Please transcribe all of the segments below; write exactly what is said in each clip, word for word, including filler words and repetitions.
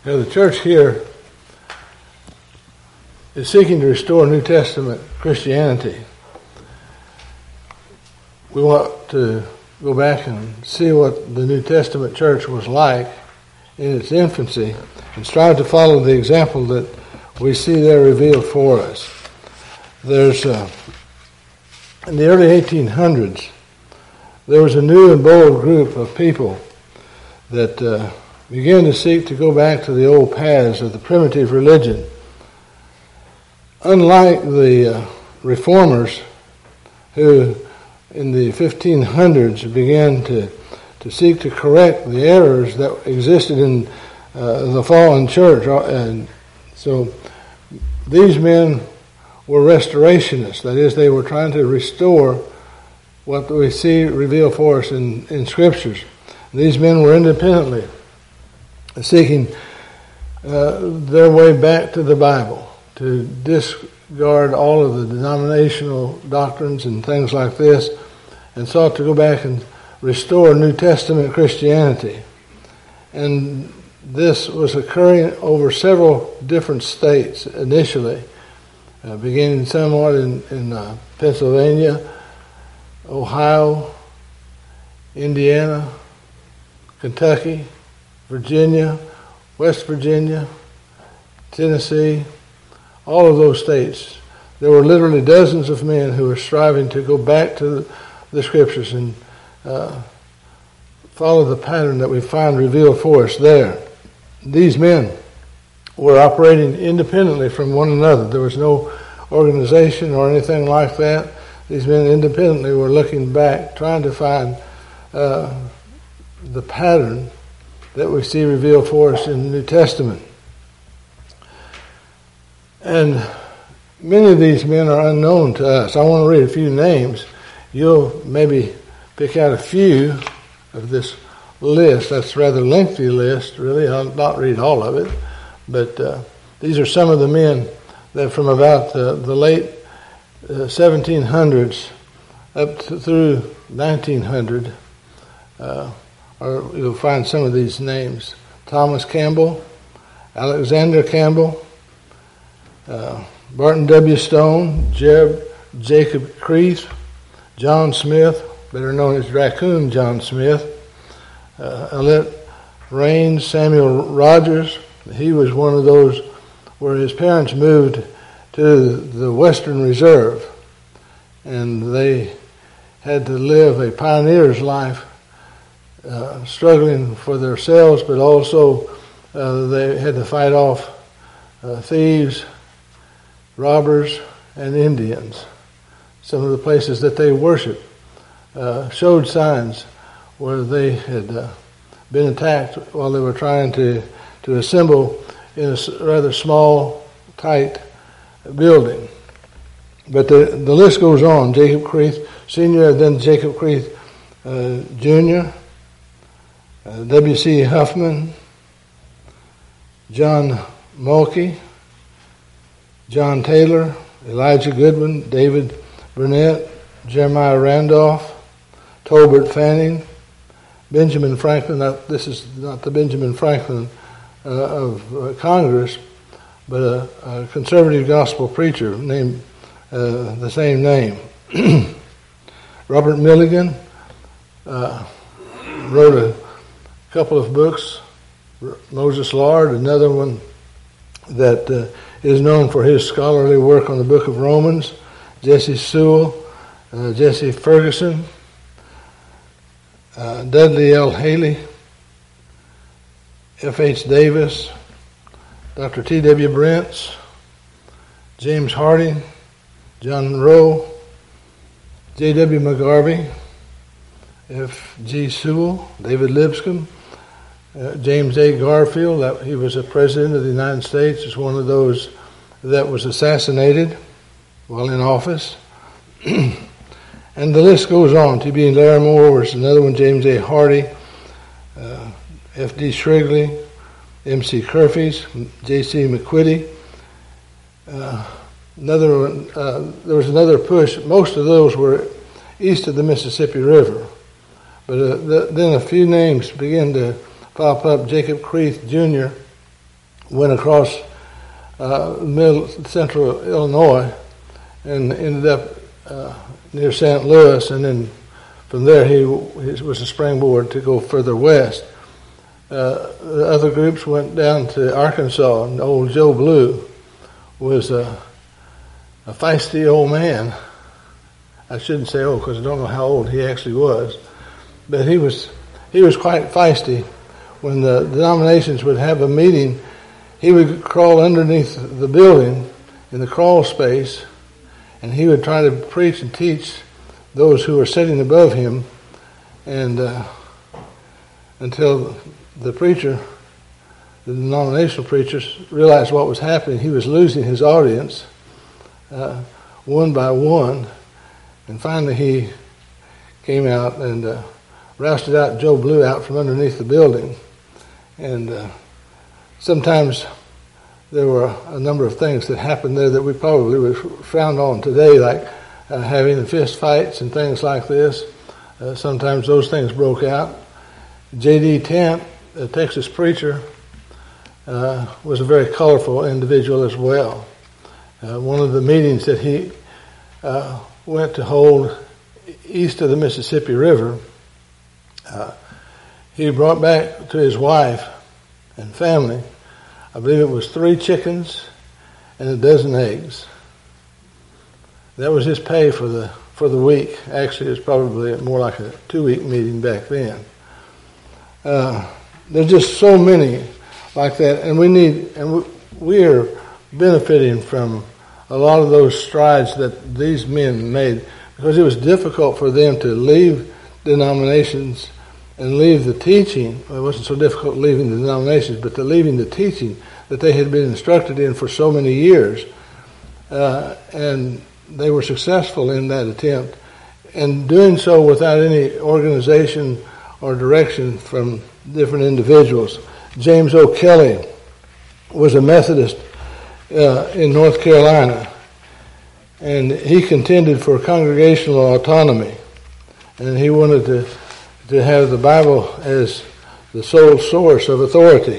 Now, the church here is seeking to restore New Testament Christianity. We want to go back and see what the New Testament church was like in its infancy and strive to follow the example that we see there revealed for us. There's, uh, in the early eighteen hundreds, there was a new and bold group of people that uh, began to seek to go back to the old paths of the primitive religion. Unlike the uh, reformers who in the fifteen hundreds began to, to seek to correct the errors that existed in uh, the fallen church. And so these men were restorationists. That is, they were trying to restore what we see revealed for us in, in Scriptures. These men were independently seeking uh, their way back to the Bible, to discard all of the denominational doctrines and things like this, and sought to go back and restore New Testament Christianity. And this was occurring over several different states initially, uh, beginning somewhat in, in uh, Pennsylvania, Ohio, Indiana, Kentucky, Virginia, West Virginia, Tennessee, all of those states. There were literally dozens of men who were striving to go back to the, the Scriptures and uh, follow the pattern that we find revealed for us there. These men were operating independently from one another. There was no organization or anything like that. These men independently were looking back, trying to find uh, the pattern that we see revealed for us in the New Testament. And many of these men are unknown to us. I want to read a few names. You'll maybe pick out a few of this list. That's a rather lengthy list, really. I'll not read all of it. But uh, these are some of the men that from about uh, the late uh, seventeen hundreds up to, through nineteen hundred, uh, or you'll find some of these names. Thomas Campbell, Alexander Campbell, uh, Barton W. Stone, Jeb, Jacob Creeth, John Smith, better known as Raccoon John Smith, uh, Alette Raines, Samuel Rogers. He was one of those where his parents moved to the Western Reserve, and they had to live a pioneer's life, uh, struggling for themselves, but also uh, they had to fight off uh, thieves, robbers, and Indians. Some of the places that they worshiped uh, showed signs where they had uh, been attacked while they were trying to, to assemble in a rather small, tight building. But the, the list goes on. Jacob Creeth Senior, then Jacob Creeth uh, Junior, uh, W C Huffman, John Mulkey, John Taylor, Elijah Goodwin, David Burnett, Jeremiah Randolph, Tolbert Fanning, Benjamin Franklin. Now, this is not the Benjamin Franklin uh, of uh, Congress, but a, a conservative gospel preacher named uh, the same name. Robert Milligan uh, wrote a couple of books. Moses Lard, another one that uh, is known for his scholarly work on the book of Romans. Jesse Sewell, uh, Jesse Ferguson, uh, Dudley L. Haley, F H Davis, Doctor T W Brents, James Harding, John Monroe, J W McGarvey, F G Sewell, David Lipscomb, uh, James A. Garfield. That he was a president of the United States. Is one of those that was assassinated while in office. And the list goes on. T B Larimore was another one. James A. Hardy, uh, F D Shrigley, M C Curfeys, J C McQuitty. Uh, another one, uh, there was another push. Most of those were east of the Mississippi River. But uh, the, then a few names began to pop up. Jacob Creeth Junior, went across uh, middle central Illinois and ended up uh, near Saint Louis, and then from there he, he was a springboard to go further west. Uh, the other groups went down to Arkansas, and old Joe Blue was a, a feisty old man. I shouldn't say old because I don't know how old he actually was, but he was he was quite feisty. When the denominations would have a meeting, he would crawl underneath the building in the crawl space, and he would try to preach and teach those who were sitting above him, and uh, until the preacher, the denominational preachers, realized what was happening. He was losing his audience uh, one by one, and finally he came out and uh, rousted out Joe Blue out from underneath the building. And uh, sometimes there were a number of things that happened there that we probably would frown on today, like uh, having fist fights and things like this. Uh, sometimes those things broke out. J D Tent, a Texas preacher, uh, was a very colorful individual as well. Uh, one of the meetings that he uh, went to hold east of the Mississippi River, uh, he brought back to his wife and family, I believe it was three chickens and a dozen eggs. That was his pay for the for the week. Actually, it was probably more like a two-week meeting back then. Uh, there's just so many like that, and we need, and we, we are benefiting from a lot of those strides that these men made, because it was difficult for them to leave denominations and leave the teaching. It wasn't so difficult leaving the denominations, but to leaving the teaching that they had been instructed in for so many years. Uh, and they were successful in that attempt, and doing so without any organization or direction from different individuals. James O. Kelly was a Methodist uh, in North Carolina, and he contended for congregational autonomy, and he wanted to to have the Bible as the sole source of authority.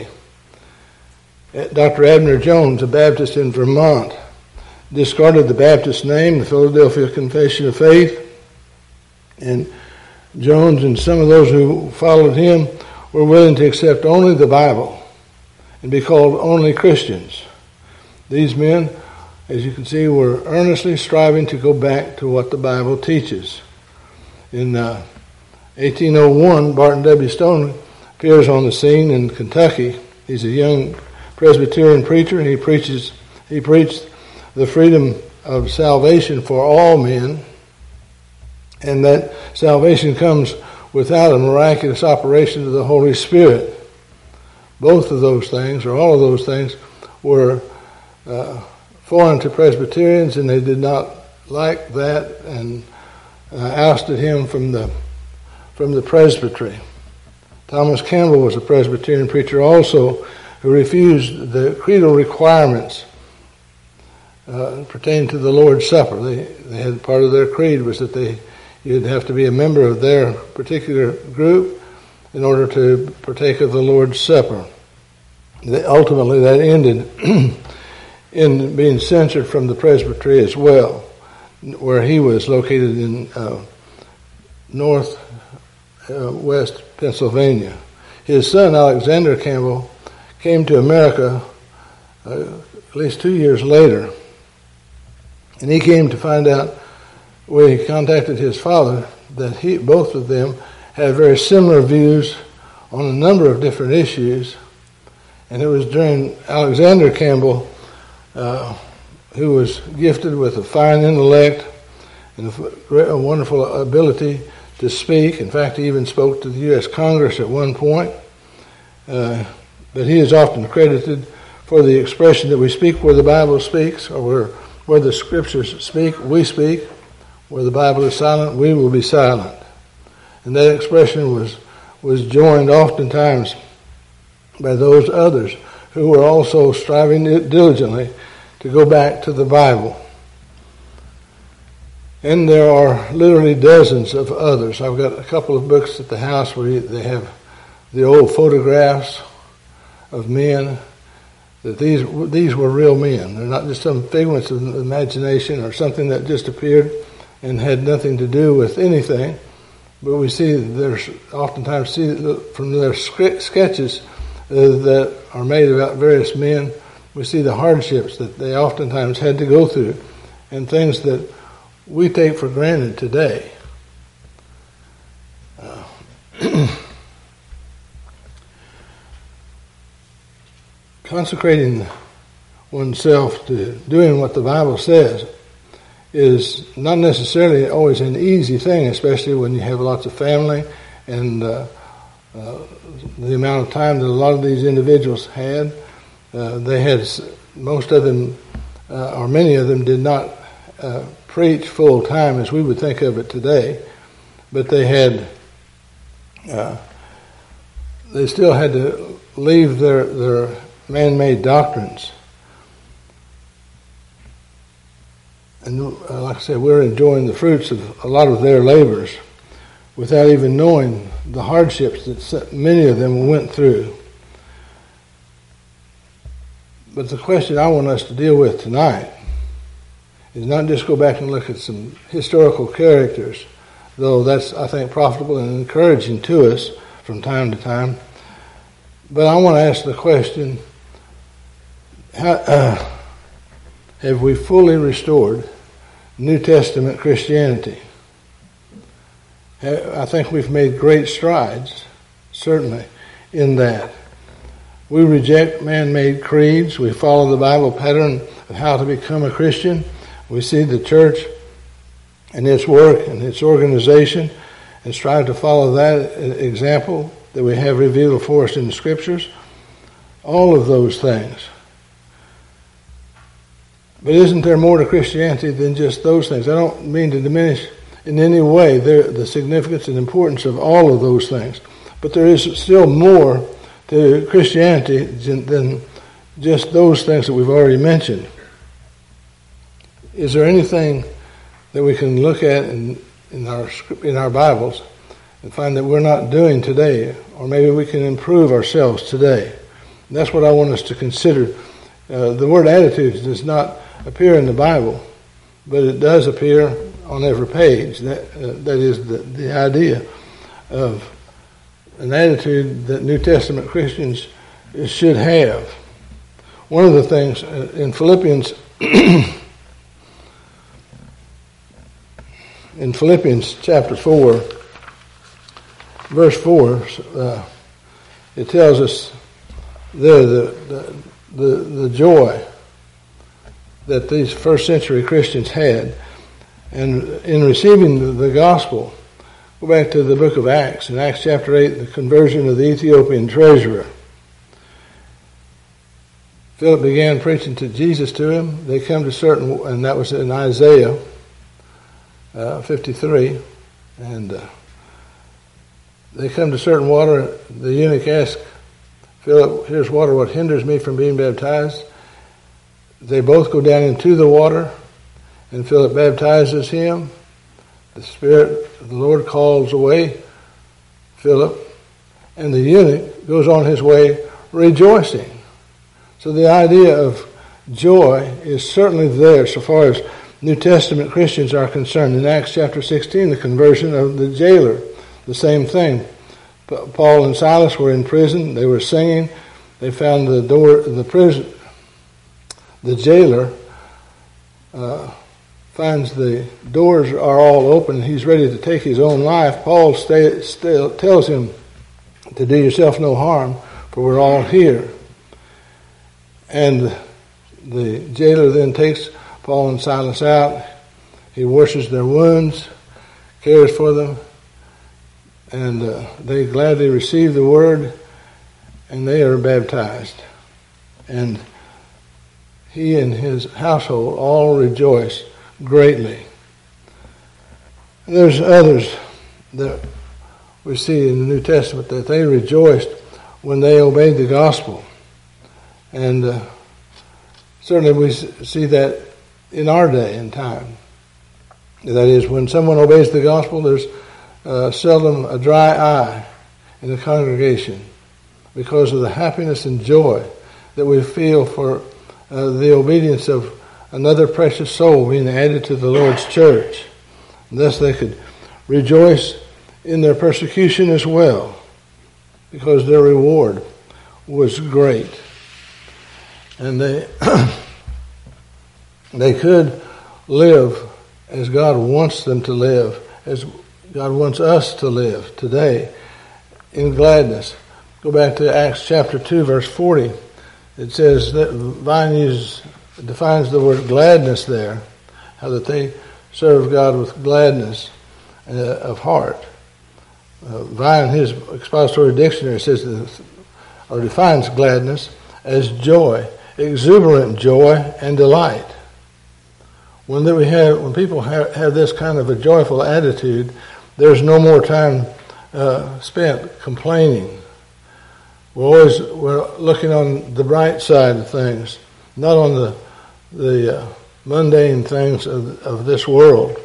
Doctor Abner Jones, a Baptist in Vermont, discarded the Baptist name, the Philadelphia Confession of Faith, and Jones and some of those who followed him were willing to accept only the Bible and be called only Christians. These men, as you can see, were earnestly striving to go back to what the Bible teaches. In uh, eighteen oh one, Barton W. Stone appears on the scene in Kentucky. He's a young Presbyterian preacher, and he preaches. He preached the freedom of salvation for all men, and that salvation comes without a miraculous operation of the Holy Spirit. Both of those things, or all of those things, were uh, foreign to Presbyterians, and they did not like that, and uh, ousted him from the from the presbytery. Thomas Campbell was a Presbyterian preacher also, who refused the creedal requirements uh, pertaining to the Lord's Supper. They they had part of their creed was that they you'd have to be a member of their particular group in order to partake of the Lord's Supper. They, ultimately, that ended in being censored from the presbytery as well, where he was located in uh, north uh, west Pennsylvania. His son, Alexander Campbell, came to America uh, at least two years later, and he came to find out when he contacted his father that he, both of them had very similar views on a number of different issues. And it was during Alexander Campbell, uh, who was gifted with a fine intellect and a, a wonderful ability to speak. In fact, he even spoke to the U S Congress at one point. Uh, but he is often credited for the expression that we speak where the Bible speaks, or where, where the Scriptures speak, we speak. Where the Bible is silent, we will be silent. And that expression was was joined oftentimes by those others who were also striving diligently to go back to the Bible. And there are literally dozens of others. I've got a couple of books at the house where they have the old photographs of men that these these were real men. They're not just some figments of the imagination or something that just appeared and had nothing to do with anything. But we see there's oftentimes see from their sketches uh, that are made about various men, we see the hardships that they oftentimes had to go through and things that we take for granted today. Uh, consecrating oneself to doing what the Bible says is not necessarily always an easy thing, especially when you have lots of family and uh, uh, the amount of time that a lot of these individuals had. Uh, they had, most of them, uh, or many of them, did not uh, preach full time as we would think of it today, but they had, uh, they still had to leave their their man-made doctrines. And uh, like I said, we're enjoying the fruits of a lot of their labors without even knowing the hardships that many of them went through. But the question I want us to deal with tonight is not just go back and look at some historical characters, though that's, I think, profitable and encouraging to us from time to time. But I want to ask the question, how, uh, have we fully restored New Testament Christianity? I think we've made great strides, certainly, in that. We reject man-made creeds. We follow the Bible pattern of how to become a Christian. We see the church and its work and its organization and strive to follow that example that we have revealed for us in the Scriptures. All of those things. But isn't there more to Christianity than just those things? I don't mean to diminish in any way the significance and importance of all of those things. But there is still more to Christianity than just those things that we've already mentioned. Is there anything that we can look at in, in our in our Bibles and find that we're not doing today, or maybe we can improve ourselves today? And that's what I want us to consider. Uh, the word attitudes does not appear in the Bible, but it does appear on every page. That uh, that is the, the idea of an attitude that New Testament Christians should have. One of the things in Philippians, in Philippians chapter four, verse four, uh, it tells us there the, the the the joy that these first century Christians had, and in receiving the, the gospel. Go back to the book of Acts. In Acts chapter eight, the conversion of the Ethiopian treasurer. Philip began preaching to Jesus to him. They come to certain, and that was in Isaiah uh, fifty-three, and uh, they come to certain water. The eunuch asked Philip, "Here's water. What hinders me from being baptized?" They both go down into the water, and Philip baptizes him. The Spirit of the Lord calls away Philip, and the eunuch goes on his way rejoicing. So the idea of joy is certainly there so far as New Testament Christians are concerned. In Acts chapter sixteen, the conversion of the jailer, the same thing. Paul and Silas were in prison. They were singing. They found the door, the prison, the jailer uh, finds the doors are all open. He's ready to take his own life. Paul stay, still tells him to do yourself no harm, for we're all here. And the jailer then takes Paul and Silas out. He washes their wounds, cares for them, and uh, they gladly receive the word, and they are baptized. And he and his household all rejoice greatly. And there's others that we see in the New Testament that they rejoiced when they obeyed the gospel. And uh, certainly we see that in our day and time. That is, when someone obeys the gospel, there's uh, seldom a dry eye in the congregation because of the happiness and joy that we feel for uh, the obedience of another precious soul being added to the Lord's church. And thus they could rejoice in their persecution as well, because their reward was great. And they they could live as God wants them to live, as God wants us to live today, in gladness. Go back to Acts chapter two, verse forty. It says that Vine uses, defines the word gladness there, how that they serve God with gladness uh, of heart. Uh, Vine, his expository dictionary, says this, or defines gladness as joy, exuberant joy and delight. When that we have, when people have, have this kind of a joyful attitude, there's no more time uh, spent complaining. We're always we're looking on the bright side of things, not on the the uh, mundane things of, of this world.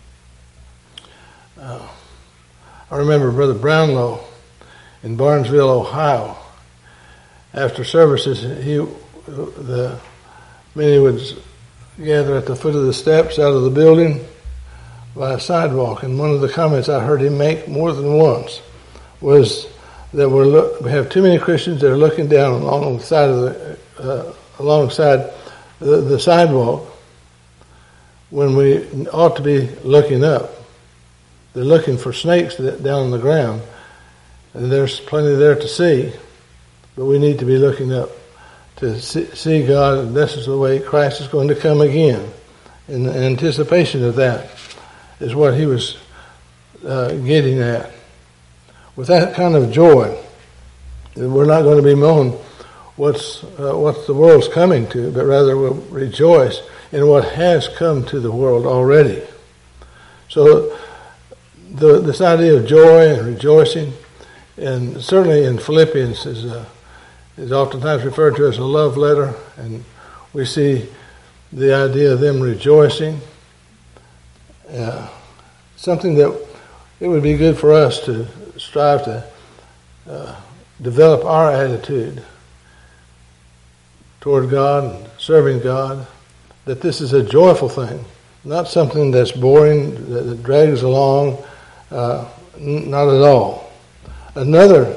Uh, I remember Brother Brownlow in Barnesville, Ohio. After services, he the many would gather at the foot of the steps out of the building by a sidewalk, and one of the comments I heard him make more than once was that we're look, we have too many Christians that are looking down along the side of the uh, alongside the, the sidewalk when we ought to be looking up. They're looking for snakes down on the ground, and there's plenty there to see, but we need to be looking up to see, see God, and this is the way Christ is going to come again. In anticipation of that is what he was uh, getting at. With that kind of joy, we're not going to bemoan what's uh, what the world's coming to, but rather we'll rejoice in what has come to the world already. So the, this idea of joy and rejoicing, and certainly in Philippians is a, is oftentimes referred to as a love letter, and we see the idea of them rejoicing. Uh, something that it would be good for us to strive to uh, develop our attitude toward God and serving God, that this is a joyful thing, not something that's boring, that, that drags along, uh, n- not at all. Another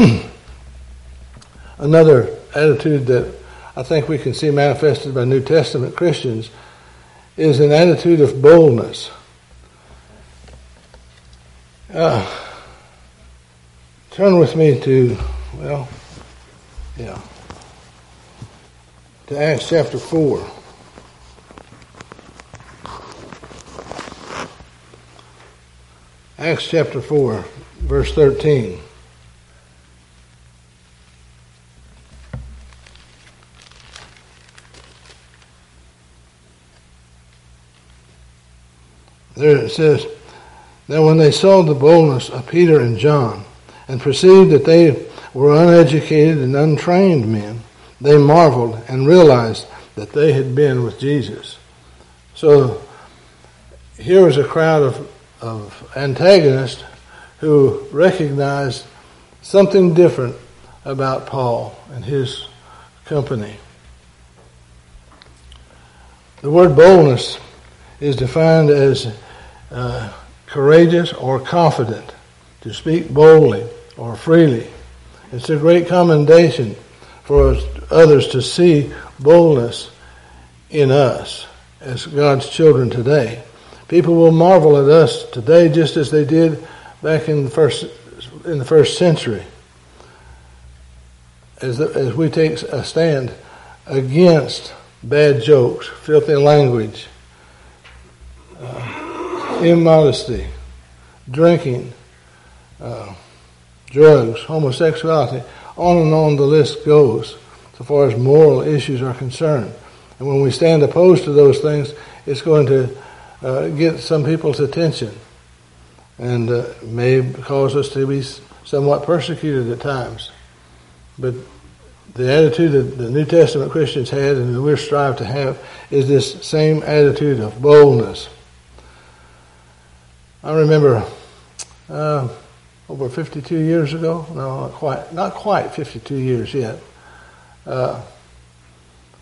another attitude that I think we can see manifested by New Testament Christians is an attitude of boldness. Uh, turn with me to, well, yeah, to Acts chapter four. Acts chapter four, verse thirteen. There it says, "Now when they saw the boldness of Peter and John, and perceived that they were uneducated and untrained men, they marveled and realized that they had been with Jesus." So here was a crowd of, of antagonists who recognized something different about Paul and his company. The word boldness is defined as uh, courageous or confident, to speak boldly or freely. It's a great commendation for us, others to see boldness in us as God's children today. People will marvel at us today just as they did back in the first in the first century, as the, as we take a stand against bad jokes, filthy language, uh, immodesty, drinking, uh, drugs, homosexuality, on and on the list goes, so far as moral issues are concerned. And when we stand opposed to those things, it's going to uh, get some people's attention, and uh, may cause us to be somewhat persecuted at times. But the attitude that the New Testament Christians had, and that we strive to have, is this same attitude of boldness. I remember uh, over fifty-two years ago, no, not quite, not quite fifty-two years yet. Uh,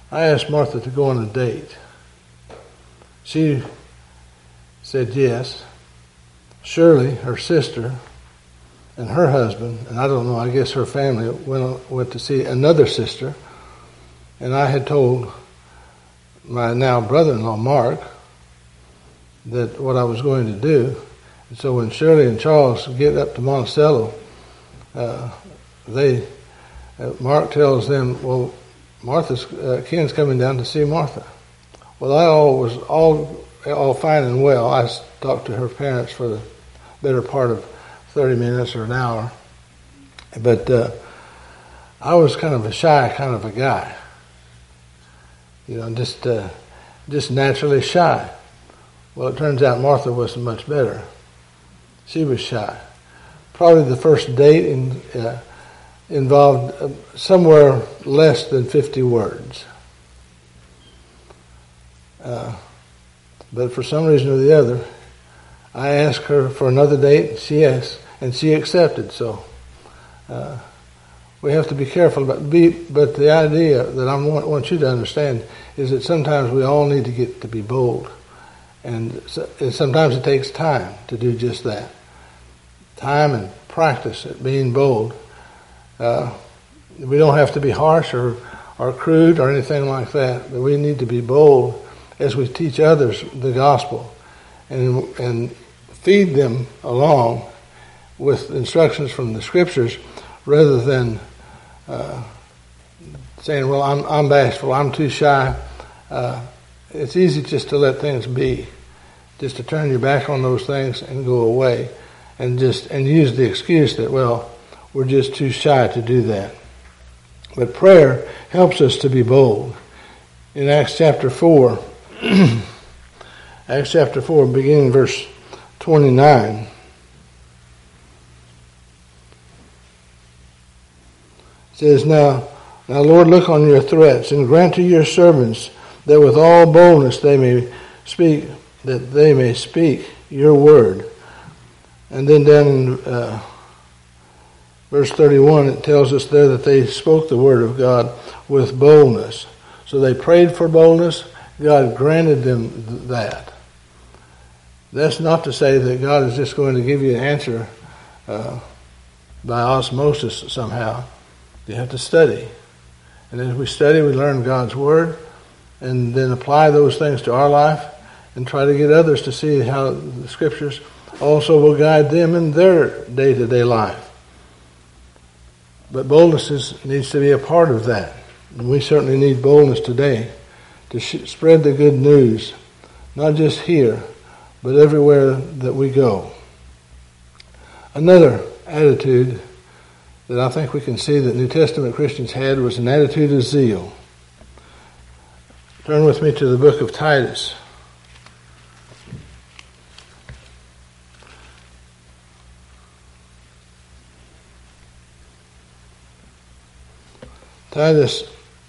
I asked Martha to go on a date. She said yes. Shirley, her sister, and her husband, and I don't know, I guess her family, went, went to see another sister. And I had told my now brother-in-law, Mark, that what I was going to do. And so when Shirley and Charles get up to Monticello, uh, they, uh, Mark tells them, well, Martha's, uh, Ken's coming down to see Martha. Well, that all was all, all fine and well. I talked to her parents for the better part of thirty minutes or an hour. But uh, I was kind of a shy kind of a guy. You know, just uh, just naturally shy. Well, it turns out Martha wasn't much better. She was shy. Probably the first date in, uh, involved uh, somewhere less than fifty words. Uh, but for some reason or the other, I asked her for another date. She asked, and she accepted. So uh, we have to be careful about. Be, but the idea that I want, want you to understand is that sometimes we all need to get to be bold, and, so, and sometimes it takes time to do just that. Time and practice at being bold. Uh, we don't have to be harsh or, or crude or anything like that, but we need to be bold as we teach others the gospel and and feed them along with instructions from the scriptures, rather than uh, saying, "Well, I'm I'm bashful, I'm too shy." Uh, it's easy just to let things be, just to turn your back on those things and go away, and just and use the excuse that, well, we're just too shy to do that. But prayer helps us to be bold. In Acts chapter four, Acts chapter four, beginning in verse twenty-nine. It says, Now, now, Lord, look on your threats, and grant to your servants that with all boldness they may speak, that they may speak your word. And then down in uh, verse thirty-one, it tells us there that they spoke the word of God with boldness. So they prayed for boldness. God granted them that. That's not to say that God is just going to give you an answer uh, by osmosis somehow. You have to study. And as we study, we learn God's word, and then apply those things to our life and try to get others to see how the scriptures also will guide them in their day-to-day life. But boldness is, needs to be a part of that. And we certainly need boldness today to sh- spread the good news, not just here, but everywhere that we go. Another attitude that I think we can see that New Testament Christians had was an attitude of zeal. Turn with me to the book of Titus. Titus,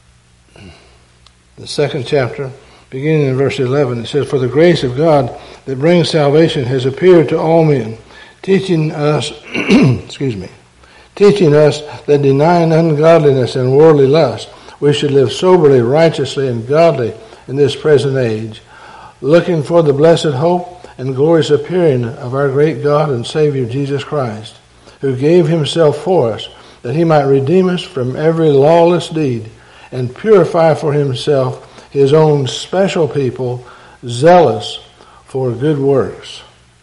the second chapter, beginning in verse eleven, it says, For the grace of God that brings salvation has appeared to all men, teaching us, excuse me, teaching us that denying ungodliness and worldly lust, we should live soberly, righteously, and godly in this present age, looking for the blessed hope and glorious appearing of our great God and Savior Jesus Christ, who gave himself for us, that he might redeem us from every lawless deed and purify for himself his own special people, zealous for good works.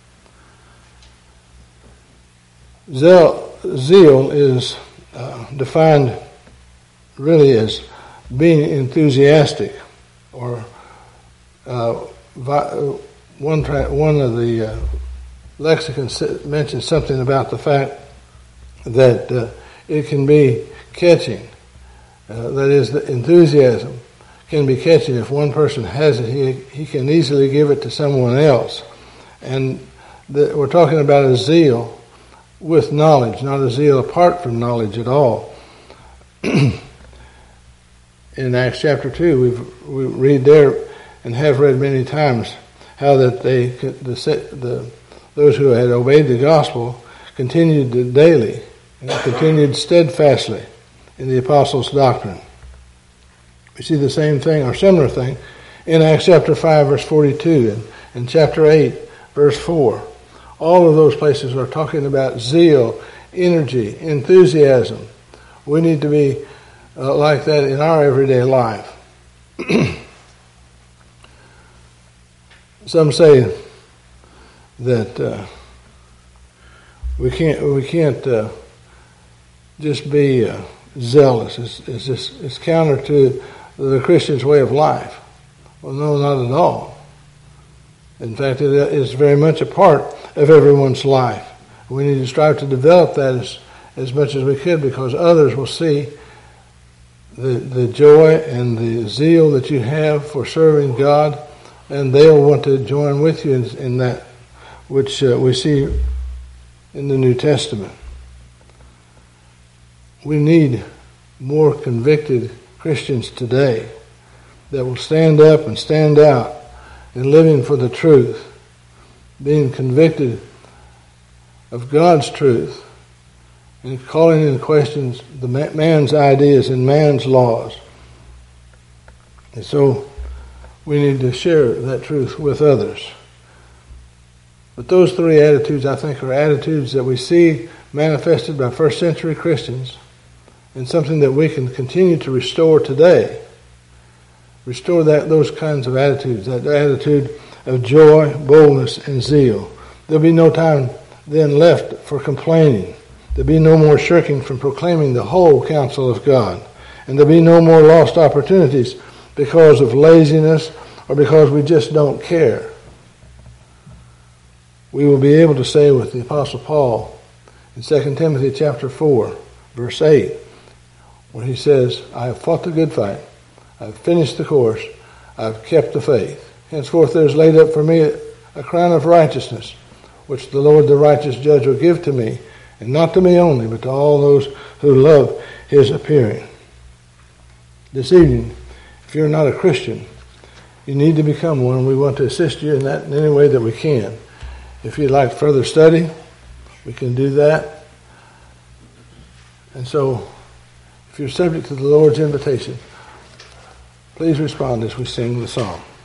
Zeal, zeal is uh, defined really as being enthusiastic, or uh, one one of the uh, lexicons mentions something about the fact that uh, it can be catching. Uh, that is, the enthusiasm can be catching. If one person has it, he he can easily give it to someone else. And the, we're talking about a zeal with knowledge, not a zeal apart from knowledge at all. In Acts chapter two, we've, we read there, and have read many times, how that they the, the those who had obeyed the gospel continued daily and continued steadfastly in the apostles' doctrine. We see the same thing or similar thing in Acts chapter five, verse forty-two, and, and chapter eight, verse four. All of those places are talking about zeal, energy, enthusiasm. We need to be uh, like that in our everyday life. Some say that uh, we can't we can't uh, just be uh, zealous. It's, it's just it's counter to the Christian's way of life. Well, no, not at all. In fact, it is very much a part of everyone's life. We need to strive to develop that as, as much as we could, because others will see the the joy and the zeal that you have for serving God, and they'll want to join with you in, in that, which uh, we see in the New Testament. We need more convicted Christians today that will stand up and stand out in living for the truth, being convicted of God's truth, and calling into questions the man's ideas and man's laws. And so we need to share that truth with others. But those three attitudes, I think, are attitudes that we see manifested by first century Christians, and something that we can continue to restore today. Restore that those kinds of attitudes, that attitude of joy, boldness, and zeal. There'll be no time then left for complaining. There'll be no more shirking from proclaiming the whole counsel of God. And there'll be no more lost opportunities because of laziness or because we just don't care. We will be able to say with the Apostle Paul in Second Timothy chapter four, verse eight, where he says, I have fought the good fight, I've finished the course, I've kept the faith. Henceforth there is laid up for me a crown of righteousness, which the Lord the righteous judge will give to me, and not to me only, but to all those who love his appearing. This evening, if you're not a Christian, you need to become one. We want to assist you in that in any way that we can. If you'd like further study, we can do that. And so, if you're subject to the Lord's invitation, please respond as we sing the song.